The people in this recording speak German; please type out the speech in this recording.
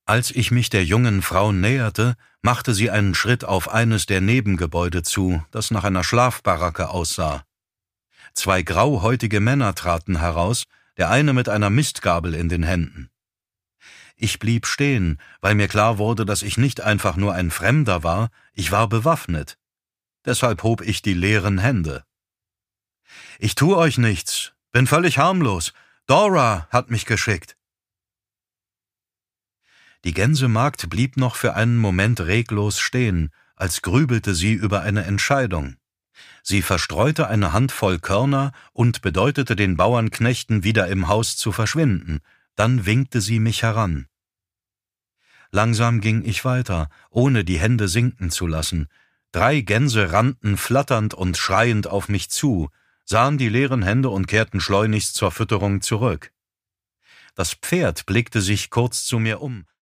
Als ich mich der jungen Frau näherte, machte sie einen Schritt auf eines der Nebengebäude zu, das nach einer Schlafbaracke aussah. 2 grauhäutige Männer traten heraus, der eine mit einer Mistgabel in den Händen. Ich blieb stehen, weil mir klar wurde, dass ich nicht einfach nur ein Fremder war, ich war bewaffnet. Deshalb hob ich die leeren Hände. »Ich tu euch nichts, bin völlig harmlos. Dora hat mich geschickt.« Die Gänsemagd blieb noch für einen Moment reglos stehen, als grübelte sie über eine Entscheidung. Sie verstreute eine Handvoll Körner und bedeutete den Bauernknechten, wieder im Haus zu verschwinden. Dann winkte sie mich heran. Langsam ging ich weiter, ohne die Hände sinken zu lassen. 3 Gänse rannten flatternd und schreiend auf mich zu, sahen die leeren Hände und kehrten schleunigst zur Fütterung zurück. Das Pferd blickte sich kurz zu mir um.